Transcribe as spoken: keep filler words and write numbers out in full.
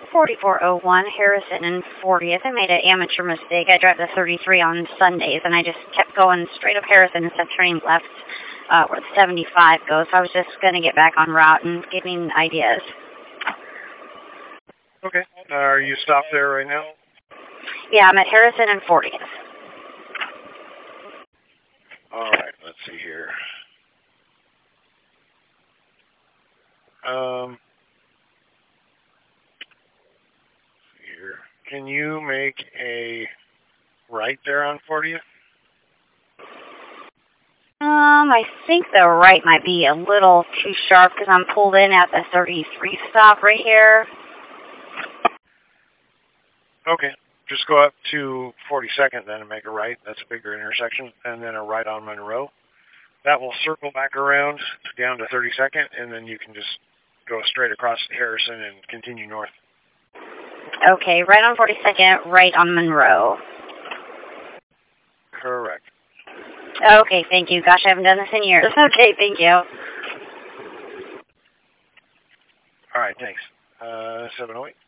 forty-four oh one Harrison and fortieth. I made an amateur mistake. I drive the thirty-three on Sundays, and I just kept going straight up Harrison instead of turning left uh, where the seventy-five goes. So I was just going to get back on route and giving ideas. Okay. Uh, are you stopped there right now? Yeah, I'm at Harrison and fortieth. All right. Let's see here. Um. Here. Can you make a right there on fortieth? Um, I think the right might be a little too sharp because I'm pulled in at the thirty-three stop right here. Okay. Just go up to forty-second then and make a right. That's a bigger intersection. And then a right on Monroe. That will circle back around down to thirty-second, and then you can just go straight across Harrison and continue north. Okay, right on forty-second, right on Monroe. Correct. Okay, thank you. Gosh, I haven't done this in years. Okay, thank you. All right, thanks. Uh, seven oh eight.